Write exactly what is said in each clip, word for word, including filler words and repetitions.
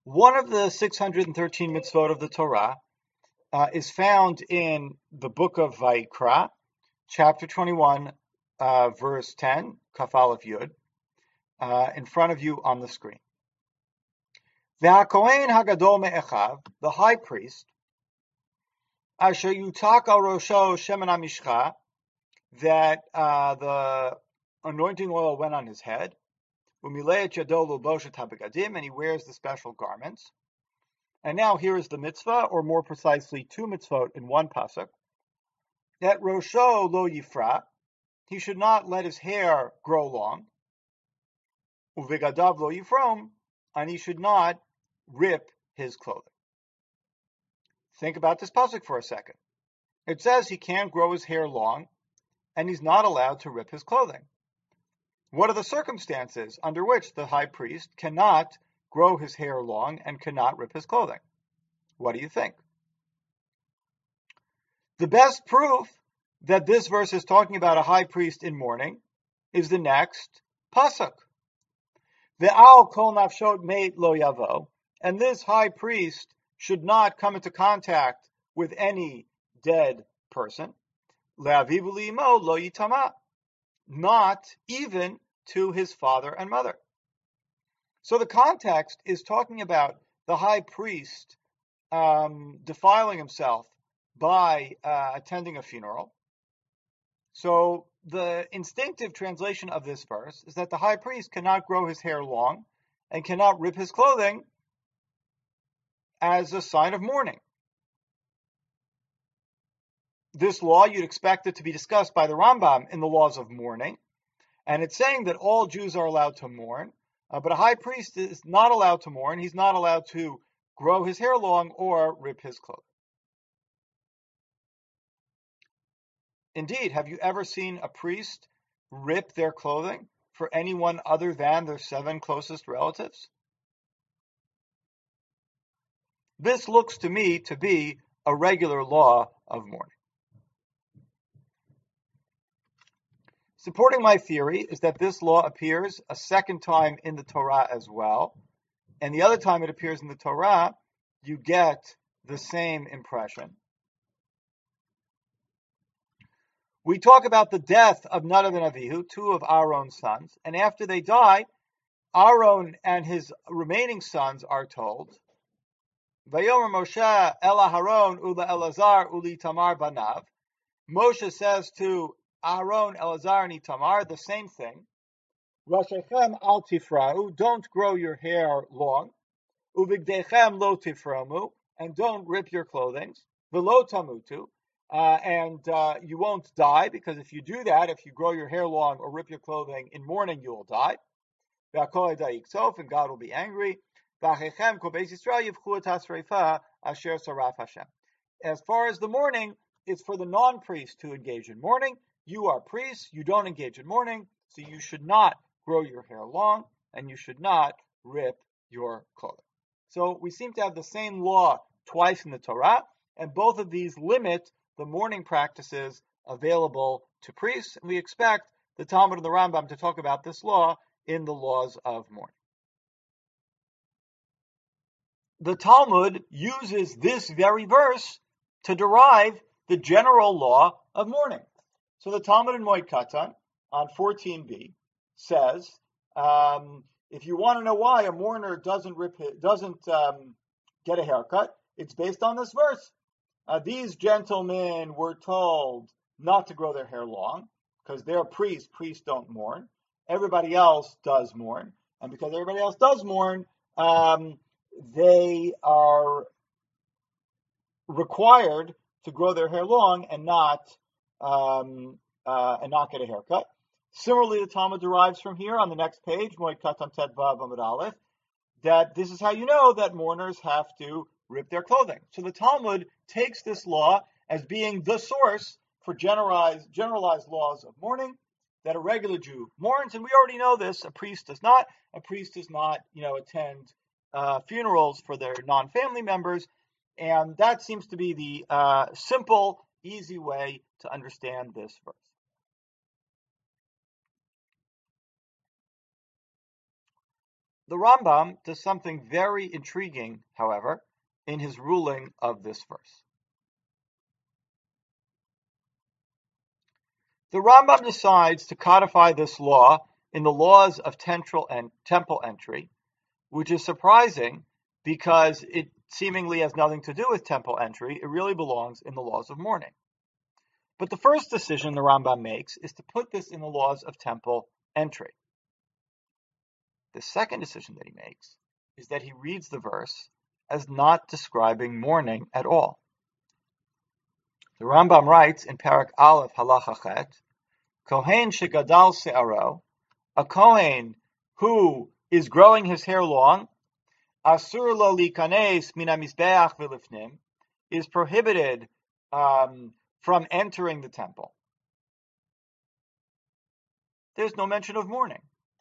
One of the six hundred thirteen mitzvot of the Torah uh, is found in the book of Vayikra, chapter twenty-one, uh, verse ten, Kaf Aleph Yud, uh, in front of you on the screen. V'hakohen hagadol me'echav, the high priest, asher yutak al rosho shemen hamishcha, that uh, the anointing oil went on his head, u'milei yado l'boshet habagadim, and he wears the special garments. And now here is the mitzvah, or more precisely, two mitzvot in one pasuk. That rosho lo yifra, he should not let his hair grow long. Uvegadav lo yifrom, and he should not rip his clothing. Think about this pasuk for a second. It says he can't grow his hair long, and he's not allowed to rip his clothing. What are the circumstances under which the high priest cannot grow his hair long and cannot rip his clothing? What do you think? The best proof that this verse is talking about a high priest in mourning is the next pasuk. Ve'al kol nafshot meit lo yavo, and this high priest should not come into contact with any dead person. Le'aviv u'le'imo lo yitama, not even to his father and mother. So the context is talking about the high priest um, defiling himself by uh, attending a funeral. So the instinctive translation of this verse is that the high priest cannot grow his hair long and cannot rip his clothing as a sign of mourning. This law, you'd expect it to be discussed by the Rambam in the laws of mourning, and it's saying that all Jews are allowed to mourn, uh, but a high priest is not allowed to mourn. He's not allowed to grow his hair long or rip his clothing. Indeed, have you ever seen a priest rip their clothing for anyone other than their seven closest relatives? This looks to me to be a regular law of mourning. Supporting my theory is that this law appears a second time in the Torah as well, and the other time it appears in the Torah, you get the same impression. We talk about the death of Nadav and Avihu, two of Aaron's sons, and after they die, Aaron and his remaining sons are told, Vayomer Moshe el Aharon ula Elazar uli Tamar banav. Moshe says to Aaron, Elazar, and Itamar the same thing. Rashechem al tifra'u, don't grow your hair long. Uvigdechem lo tiframu, and don't rip your clothing. Velo tamutu, uh, and uh, you won't die, because if you do that, if you grow your hair long or rip your clothing in mourning, you will die. V'akol da'iksof, and God will be angry. V'achechem kol beis Yisrael yivchu et hasreifa asher saraf Hashem. As far as the mourning, it's for the non-priest to engage in mourning. You are priests, you don't engage in mourning, so you should not grow your hair long, and you should not rip your clothing. So we seem to have the same law twice in the Torah, and both of these limit the mourning practices available to priests, and we expect the Talmud and the Rambam to talk about this law in the laws of mourning. The Talmud uses this very verse to derive the general law of mourning. So the Talmud in Moed Katan on fourteen b says, um, if you want to know why a mourner doesn't rip his, doesn't um, get a haircut, it's based on this verse. Uh, these gentlemen were told not to grow their hair long because they're priests. Priests don't mourn. Everybody else does mourn, and because everybody else does mourn, um, they are required to grow their hair long and not. Um, uh, and not get a haircut. Similarly, the Talmud derives from here on the next page, Moed Katan Tet Vav Amud Aleph, that this is how you know that mourners have to rip their clothing. So the Talmud takes this law as being the source for generalized, generalized laws of mourning, that a regular Jew mourns, and we already know this. A priest does not. A priest does not, you know, attend uh, funerals for their non-family members, and that seems to be the uh, simple, easy way to understand this verse. The Rambam does something very intriguing, however, in his ruling of this verse. The Rambam decides to codify this law in the laws of temple entry, which is surprising because it seemingly has nothing to do with temple entry. It really belongs in the laws of mourning. But the first decision the Rambam makes is to put this in the laws of temple entry. The second decision that he makes is that he reads the verse as not describing mourning at all. The Rambam writes in Parak Aleph Halacha Chet, Kohen shegadal se'aro, a Kohen who is growing his hair long, asur lo likanes min hamizbeach v'lifnim, is prohibited um, from entering the temple. There's no mention of mourning.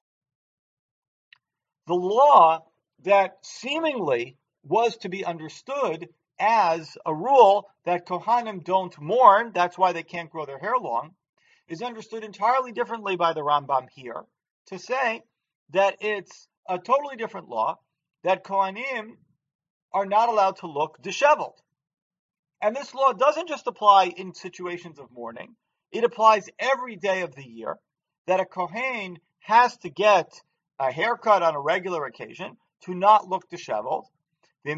The law that seemingly was to be understood as a rule that Kohanim don't mourn, that's why they can't grow their hair long, is understood entirely differently by the Rambam here, to say that it's a totally different law, that Kohanim are not allowed to look disheveled. And this law doesn't just apply in situations of mourning, it applies every day of the year, that a Kohen has to get a haircut on a regular occasion to not look disheveled. And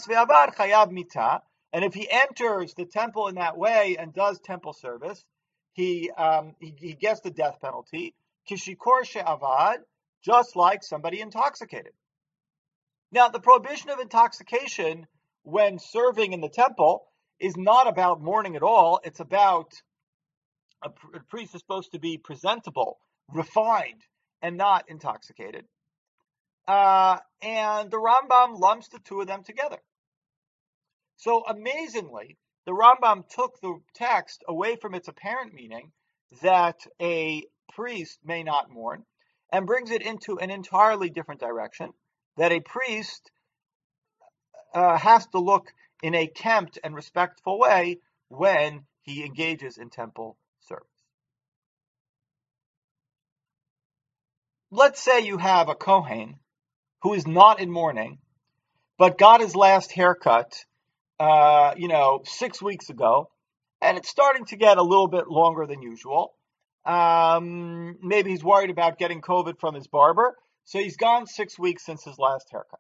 if he enters the temple in that way and does temple service, he um, he, he gets the death penalty, kishikor she'avad, just like somebody intoxicated. Now, the prohibition of intoxication when serving in the temple is not about mourning at all. It's about a, a priest is supposed to be presentable, refined, and not intoxicated. Uh, and the Rambam lumps the two of them together. So amazingly, the Rambam took the text away from its apparent meaning that a priest may not mourn and brings it into an entirely different direction, that a priest uh, has to look in a kempt and respectful way when he engages in temple service. Let's say you have a Kohen who is not in mourning, but got his last haircut, uh, you know, six weeks ago, and it's starting to get a little bit longer than usual. Um, maybe he's worried about getting COVID from his barber, so he's gone six weeks since his last haircut.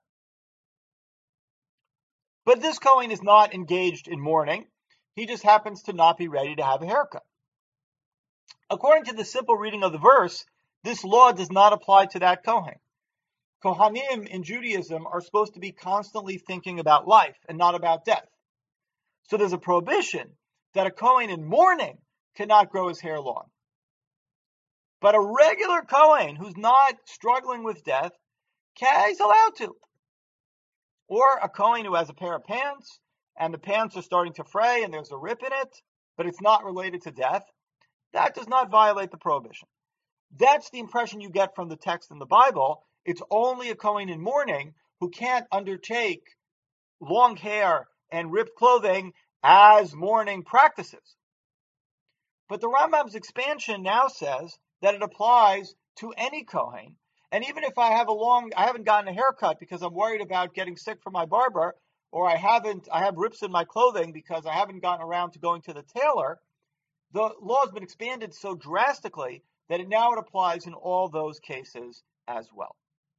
But this Kohen is not engaged in mourning. He just happens to not be ready to have a haircut. According to the simple reading of the verse, this law does not apply to that Kohen. Kohanim in Judaism are supposed to be constantly thinking about life and not about death. So there's a prohibition that a Kohen in mourning cannot grow his hair long. But a regular Kohen who's not struggling with death, he's allowed to. Or a Kohen who has a pair of pants and the pants are starting to fray and there's a rip in it, but it's not related to death, that does not violate the prohibition. That's the impression you get from the text in the Bible. It's only a Kohen in mourning who can't undertake long hair and ripped clothing as mourning practices. But the Rambam's expansion now says that it applies to any Kohen. And even if I have a long, I haven't gotten a haircut because I'm worried about getting sick from my barber, or I haven't, I have rips in my clothing because I haven't gotten around to going to the tailor, the law has been expanded so drastically that it now it applies in all those cases as well.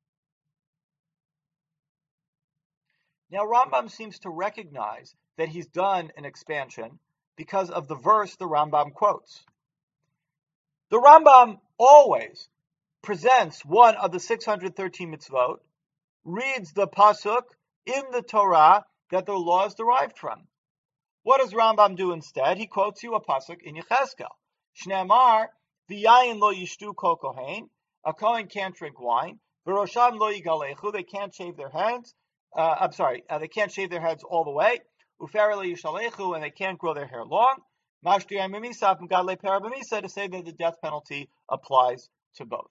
Now, Rambam seems to recognize that he's done an expansion because of the verse the Rambam quotes. The Rambam always presents one of the six hundred thirteen mitzvot, reads the pasuk in the Torah that the law is derived from. What does Rambam do instead? He quotes you a pasuk in Yechezkel. Shneamar, v'yayin lo yishtu kol kohen, a kohen can't drink wine, v'rosham lo yigalechu, they can't shave their heads, uh, I'm sorry, uh, they can't shave their heads all the way, ufer lo yishalechu, and they can't grow their hair long, mashtiyam b'misa, v'gadle pera b'misa, to say that the death penalty applies to both.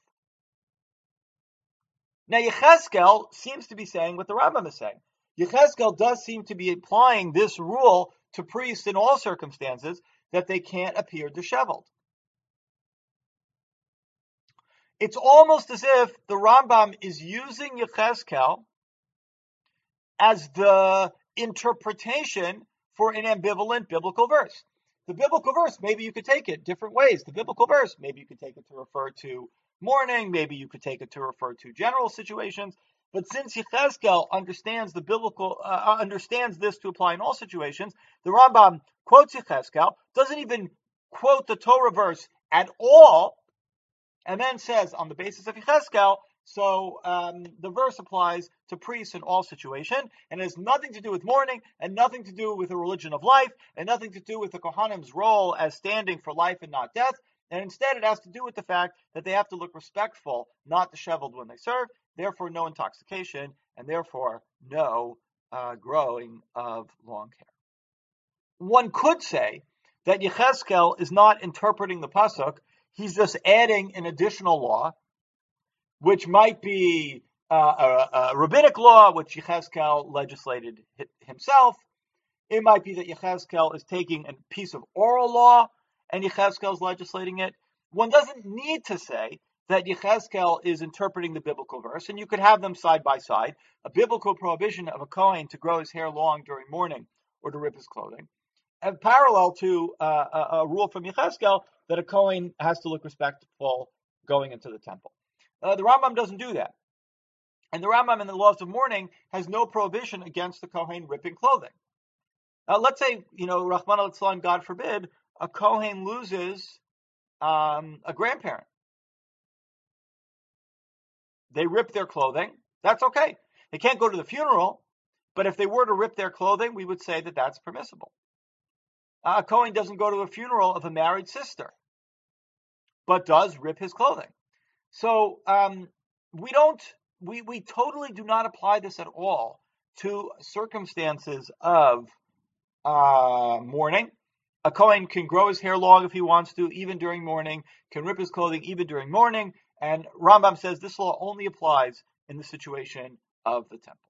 Now, Yechezkel seems to be saying what the Rambam is saying. Yechezkel does seem to be applying this rule to priests in all circumstances, that they can't appear disheveled. it's almost as if the Rambam is using Yechezkel as the interpretation for an ambivalent biblical verse. The biblical verse, maybe you could take it different ways. The biblical verse, maybe you could take it to refer to mourning, maybe you could take it to refer to general situations. But since Yechezkel understands the biblical, uh, understands this to apply in all situations, the Rambam quotes Yechezkel, doesn't even quote the Torah verse at all, and then says, on the basis of Yechezkel, so um, the verse applies to priests in all situations, and it has nothing to do with mourning, and nothing to do with the religion of life, and nothing to do with the Kohanim's role as standing for life and not death, and instead it has to do with the fact that they have to look respectful, not disheveled when they serve, therefore no intoxication, and therefore no uh, growing of long hair. One could say that Yechezkel is not interpreting the pasuk, he's just adding an additional law, which might be uh, a, a rabbinic law, which Yechezkel legislated himself. It might be that Yechezkel is taking a piece of oral law and Yechezkel is legislating it. One doesn't need to say that Yechezkel is interpreting the biblical verse, and you could have them side by side. A biblical prohibition of a Kohen to grow his hair long during mourning or to rip his clothing, and parallel to uh, a, a rule from Yechezkel that a Kohen has to look respectful going into the temple. Uh, the Rambam doesn't do that. And the Rambam in the laws of mourning has no prohibition against the Kohen ripping clothing. Uh, let's say, you know, Rahman al-Islam, God forbid, a Kohen loses um, a grandparent. They rip their clothing. That's okay. They can't go to the funeral, but if they were to rip their clothing, we would say that that's permissible. Uh, a Kohen doesn't go to a funeral of a married sister, but does rip his clothing. So um, we don't, we, we totally do not apply this at all to circumstances of uh, mourning. A Kohen can grow his hair long if he wants to, even during mourning, can rip his clothing even during mourning, and Rambam says this law only applies in the situation of the temple.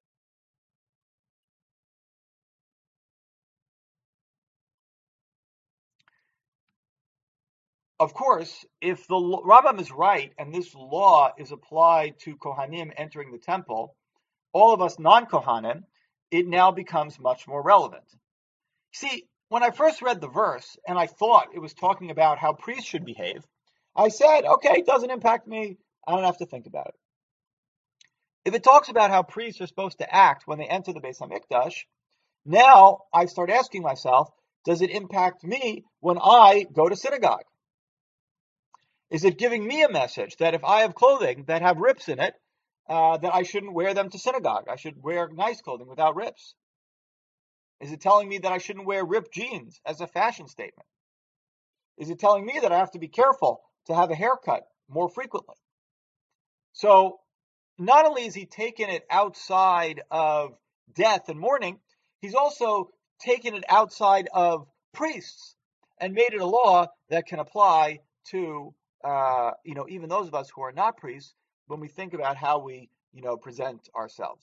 Of course, if the Rambam is right and this law is applied to Kohanim entering the temple, all of us non-Kohanim, it now becomes much more relevant. See, when I first read the verse and I thought it was talking about how priests should behave, I said, okay, it doesn't impact me. I don't have to think about it. If it talks about how priests are supposed to act when they enter the Beis HaMikdash, now I start asking myself, does it impact me when I go to synagogue? Is it giving me a message that if I have clothing that have rips in it, uh, that I shouldn't wear them to synagogue? I should wear nice clothing without rips. Is it telling me that I shouldn't wear ripped jeans as a fashion statement? Is it telling me that I have to be careful to have a haircut more frequently? So not only is he taking it outside of death and mourning, he's also taken it outside of priests and made it a law that can apply to Uh, you know, even those of us who are not priests, when we think about how we, you know, present ourselves.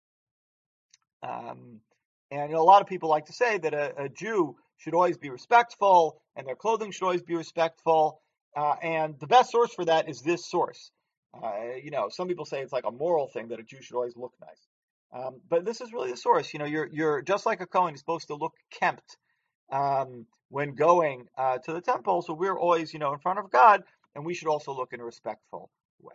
Um, and you know, a lot of people like to say that a, a Jew should always be respectful, and their clothing should always be respectful. Uh, and the best source for that is this source. Uh, you know, some people say it's like a moral thing that a Jew should always look nice. Um, but this is really the source. You know, you're you're just like a Kohen, you're supposed to look kempt um, when going uh, to the temple. So we're always, you know, in front of God. And we should also look in a respectful way.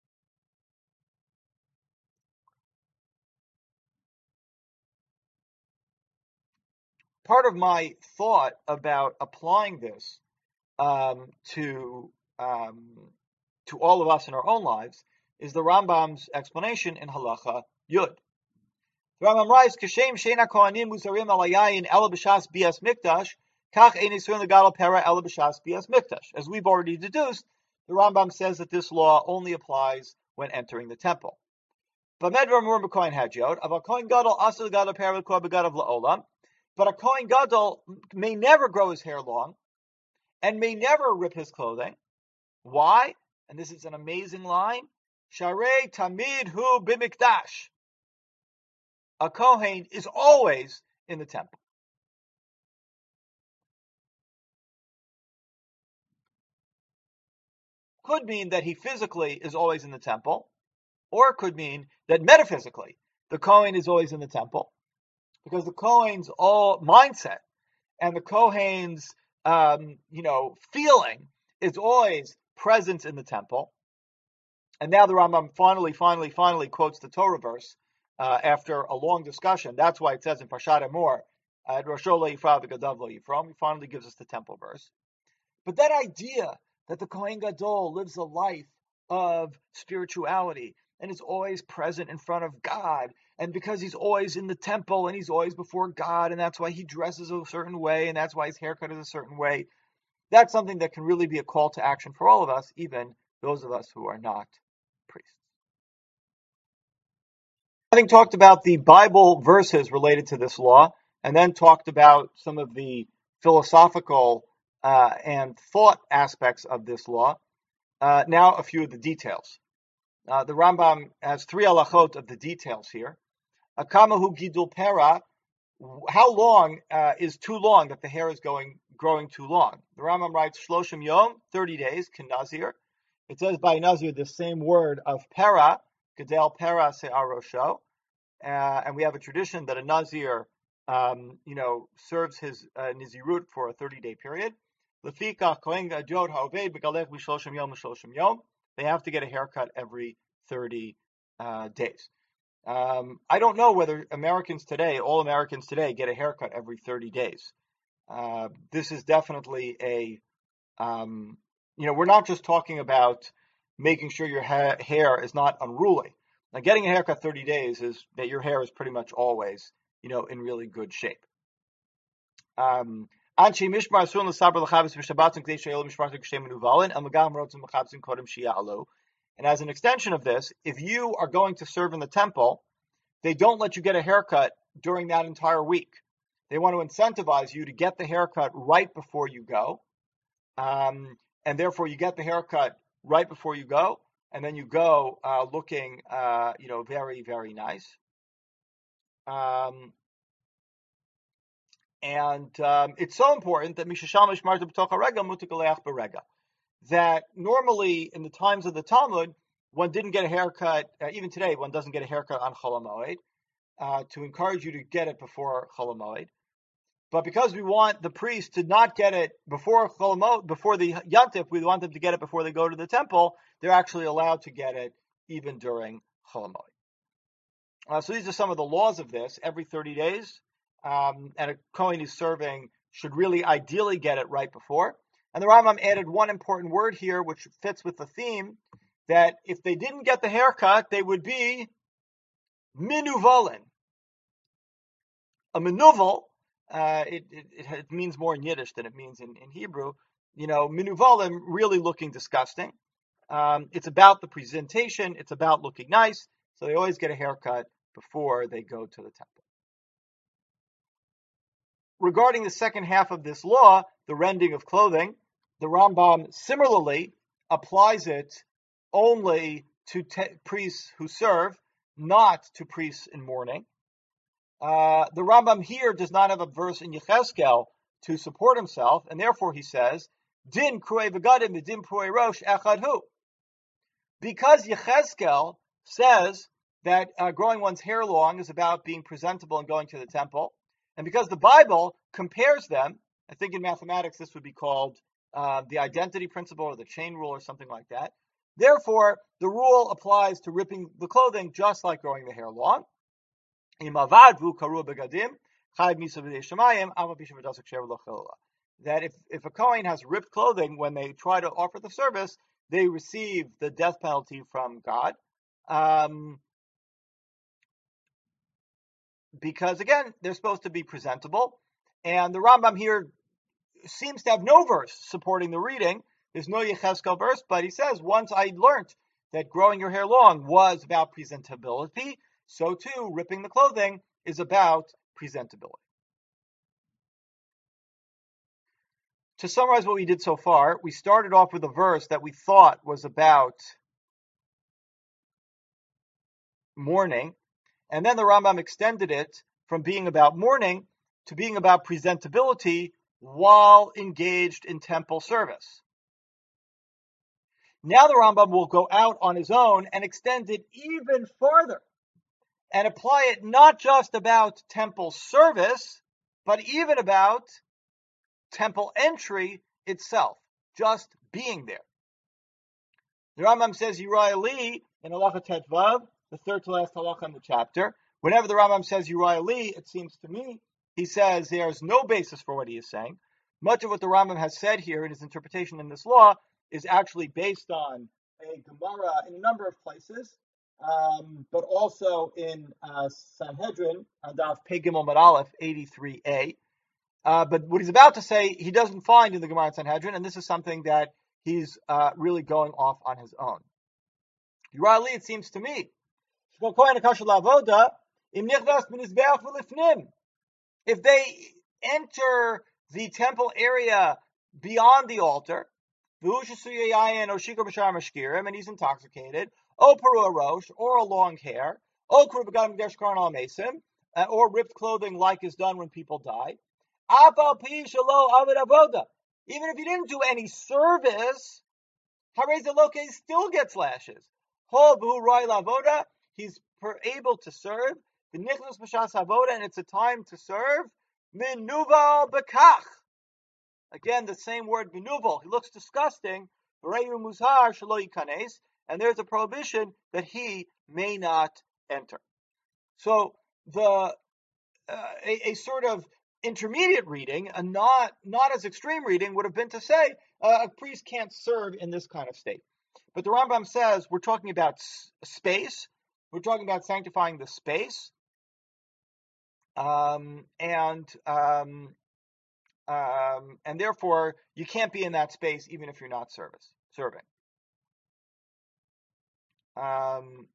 Part of my thought about applying this um, to um, to all of us in our own lives is the Rambam's explanation in Halacha Yud. The Rambam writes, "Kashem sheina kohanim muzarim alayayin ela b'shas bias mikdash, kach ein yisurin legadol pera ela b'shas bias mikdash." As we've already deduced, the Rambam says that this law only applies when entering the temple. But a Kohen Gadol may never grow his hair long and may never rip his clothing. Why? And this is an amazing line. Sharei tamid hu b'mikdash. A Kohen is always in the temple. could mean that he physically is always in the temple, or it could mean that metaphysically the Kohen is always in the temple, because the Kohen's all mindset and the Kohen's um, you know feeling is always present in the temple. And now the Rambam finally, finally, finally quotes the Torah verse uh, after a long discussion. That's why it says in Parshat Emor, at Rosho lo yifra v'gadav lo yifrom, he finally gives us the temple verse. But that idea that the Kohen Gadol lives a life of spirituality and is always present in front of God, and because he's always in the temple and he's always before God, and that's why he dresses a certain way, and that's why his haircut is a certain way, that's something that can really be a call to action for all of us, even those of us who are not priests. Having talked about the Bible verses related to this law, and then talked about some of the philosophical uh, and thought aspects of this law, uh, now a few of the details. Uh, the Rambam has three halachot of the details here. Akamahu gidul pera, how long uh, is too long, that the hair is going growing too long? The Rambam writes shloshim yom, thirty days, kinazir. It says by nazir the same word of pera, gedel pera se'ar rosho. Uh, and we have a tradition that a nazir, um, you know, serves his uh, nizirut for a thirty-day period. Lefikach kohen gadol ha'oved begalech mishloshim yom mishloshim yom. They have to get a haircut every thirty uh, days. Um, I don't know whether Americans today, all Americans today, get a haircut every thirty days. Uh, this is definitely a, um, you know, we're not just talking about making sure your ha- hair is not unruly. Now, getting a haircut thirty days is that your hair is pretty much always, you know, in really good shape. Um, and as an extension of this, if you are going to serve in the temple, they don't let you get a haircut during that entire week. They want to incentivize you to get the haircut right before you go. Um, and therefore you get the haircut right before you go, and then you go uh, looking, uh, you know, very, very nice. Um, and um, it's so important that that normally in the times of the Talmud, one didn't get a haircut. Uh, even today, one doesn't get a haircut on Chol HaMoed uh, to encourage you to get it before Chol HaMoed. But because we want the priest to not get it before Chol HaMoed, before the Yantif, we want them to get it before they go to the temple. They're actually allowed to get it even during Chol HaMoed. Uh, so these are some of the laws of this. Every thirty days, um, and a Kohen who's serving should really ideally get it right before. And the Rambam added one important word here, which fits with the theme, that if they didn't get the haircut, they would be minuvalin. A minuval, uh, it, it, it means more in Yiddish than it means in, in Hebrew. You know, minuvalim, really looking disgusting. Um, it's about the presentation. It's about looking nice. So they always get a haircut before they go to the temple. Regarding the second half of this law, the rending of clothing, the Rambam similarly applies it only to te- priests who serve, not to priests in mourning. Uh, the Rambam here does not have a verse in Yechezkel to support himself, and therefore he says, Din kruei v'gadim v'din pruei rosh echad hu. Because Yechezkel says that uh, growing one's hair long is about being presentable and going to the temple, and because the Bible compares them, I think in mathematics this would be called uh, the identity principle or the chain rule or something like that. Therefore, the rule applies to ripping the clothing just like growing the hair long. That if, if a Kohen has ripped clothing when they try to offer the service, they receive the death penalty from God. Um, because again, they're supposed to be presentable. And the Rambam here seems to have no verse supporting the reading. There's no Yechezkel verse, but he says, once I learned that growing your hair long was about presentability, so too, ripping the clothing is about presentability. To summarize what we did so far, we started off with a verse that we thought was about mourning, and then the Rambam extended it from being about mourning to being about presentability while engaged in temple service. Now the Rambam will go out on his own and extend it even farther and apply it not just about temple service, but even about temple entry itself, just being there. The Rambam says Uriah Li in Halacha Tetvav, the third to last halacha in the chapter. Whenever the Rambam says Uriah Li, it seems to me he says there's no basis for what he is saying. Much of what the Rambam has said here in his interpretation in this law is actually based on a Gemara in a number of places, um, but also in uh, Sanhedrin, Daf Pei Gimel Mad Aleph eighty-three a. Uh, but what he's about to say, he doesn't find in the Gemara in Sanhedrin, and this is something that he's uh, really going off on his own. Uriah Li, it seems to me, if they enter the temple area beyond the altar, and he's intoxicated, or a long hair, or ripped clothing like is done when people die, even if he didn't do any service, he still gets lashes. He's able to serve. And it's a time to serve. Minuval bekach. Again, the same word, minuval. He looks disgusting. And there's a prohibition that he may not enter. So the uh, a, a sort of intermediate reading, a not not as extreme reading, would have been to say uh, a priest can't serve in this kind of state. But the Rambam says we're talking about s- space. We're talking about sanctifying the space, um, and um, um, and therefore you can't be in that space even if you're not service serving. Um,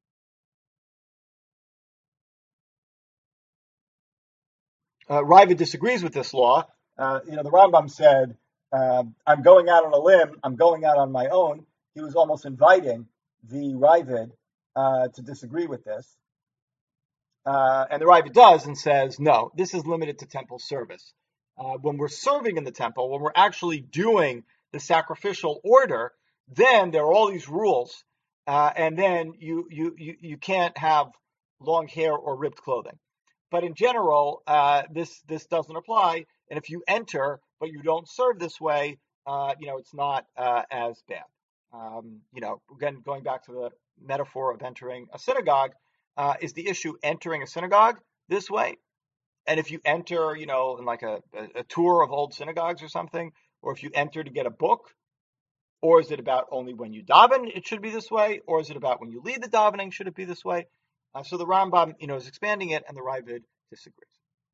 uh, Riva disagrees with this law. Uh, you know, the Rambam said, uh, "I'm going out on a limb. I'm going out on my own." He was almost inviting the Ravid uh, to disagree with this. Uh, and the Ravid does and says, no, this is limited to temple service. Uh, when we're serving in the temple, when we're actually doing the sacrificial order, then there are all these rules, uh, and then you, you you you can't have long hair or ripped clothing. But in general, uh, this this doesn't apply. And if you enter but you don't serve this way, uh, you know it's not uh, as bad. Um, you know, again, going back to the metaphor of entering a synagogue, uh, is the issue entering a synagogue this way? And if you enter, you know, in like a, a, a tour of old synagogues or something, or if you enter to get a book, or is it about only when you daven, it should be this way, or is it about when you lead the davening, should it be this way? Uh, so the Rambam, you know, is expanding it, and the Ravid disagrees.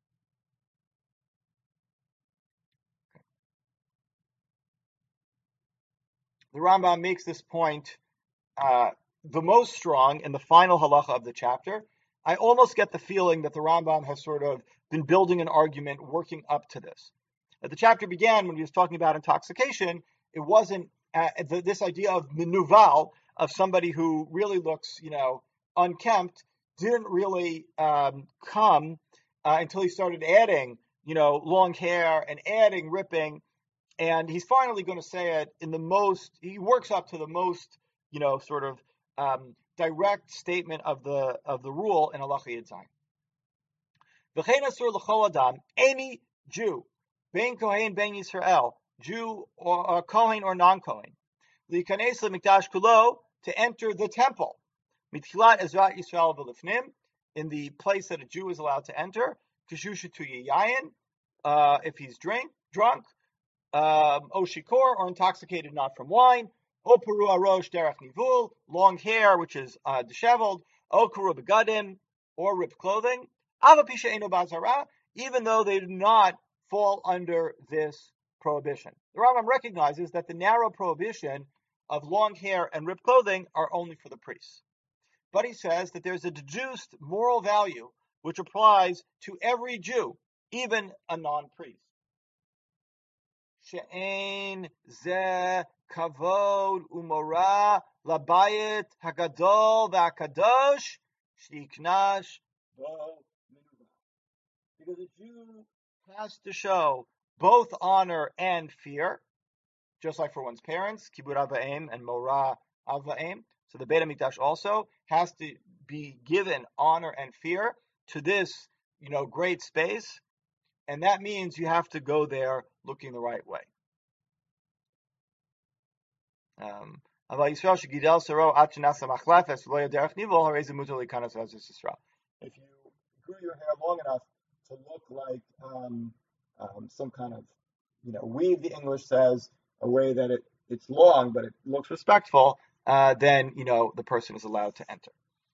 The Rambam makes this point uh, the most strong in the final halacha of the chapter. I almost get the feeling that the Rambam has sort of been building an argument working up to this. At the chapter began when he was talking about intoxication, it wasn't uh, the, this idea of minuval, of somebody who really looks, you know, unkempt, didn't really um, come uh, until he started adding, you know, long hair and adding ripping. And he's finally going to say it in the most, he works up to the most, you know, sort of um, direct statement of the of the rule in Halacha Yud Zayin. V'chein asur l'chol adam, any Jew, ben Kohen, ben Yisrael, Jew or, or Kohen or non-Kohen, l'ikanes l'mikdash kulo, to enter the temple, mitchilat ezrat Yisrael v'lifnim, in the place that a Jew is allowed to enter, k'shushetu yayin, uh if he's drink drunk, um, oshikor, or intoxicated not from wine, Operu arosh derech nivul, long hair which is uh, disheveled, okuru begadim, or ripped clothing, avapisha eno bazara, even though they do not fall under this prohibition. The Rambam recognizes that the narrow prohibition of long hair and ripped clothing are only for the priests. But he says that there's a deduced moral value which applies to every Jew, even a non-priest. She'ein ze kavod umora labayit hagadol v'akadosh shiknash bo minuva. Because a Jew has to show both honor and fear, just like for one's parents, kibud av va'em and morah Avaim. So the Beit HaMikdash also has to be given honor and fear to this, you know, great space, and that means you have to go there looking the right way. Um, if you grew your hair long enough to look like um, um, some kind of, you know, weave, the English says, a way that it, it's long, but it looks respectful, uh, then, you know, the person is allowed to enter.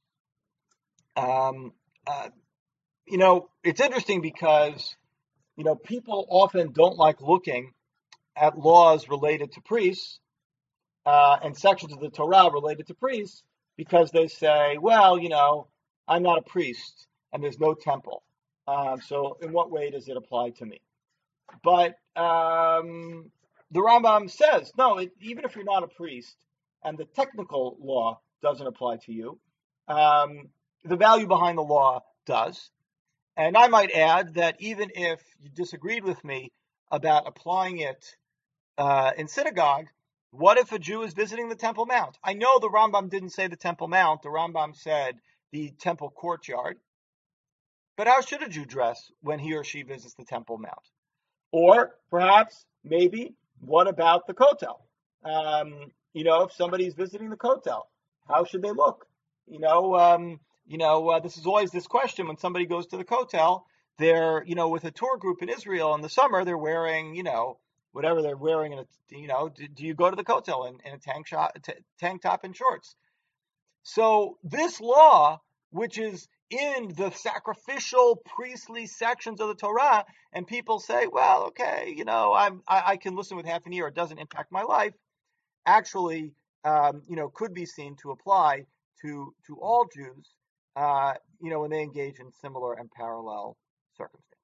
Um, uh, you know, it's interesting because, you know, people often don't like looking at laws related to priests uh, and sections of the Torah related to priests because they say, well, you know, I'm not a priest and there's no temple. Um, so in what way does it apply to me? But um, the Rambam says, no, it, even if you're not a priest and the technical law doesn't apply to you, um, the value behind the law does. And I might add that even if you disagreed with me about applying it uh, in synagogue, what if a Jew is visiting the Temple Mount? I know the Rambam didn't say the Temple Mount. The Rambam said the Temple Courtyard. But how should a Jew dress when he or she visits the Temple Mount? Or perhaps, maybe, what about the Kotel? Um, you know, if somebody's visiting the Kotel, how should they look? You know, um, you know, uh, this is always this question when somebody goes to the Kotel. They're, you know, with a tour group in Israel in the summer, they're wearing, you know, whatever they're wearing. In a, you know, do, do you go to the Kotel in, in a tank, shot, t- tank top and shorts? So this law, which is in the sacrificial priestly sections of the Torah, and people say, well, okay, you know, I'm, I, I can listen with half an ear, it doesn't impact my life, actually, um, you know, could be seen to apply to, to all Jews, uh, you know, when they engage in similar and parallel circumstances.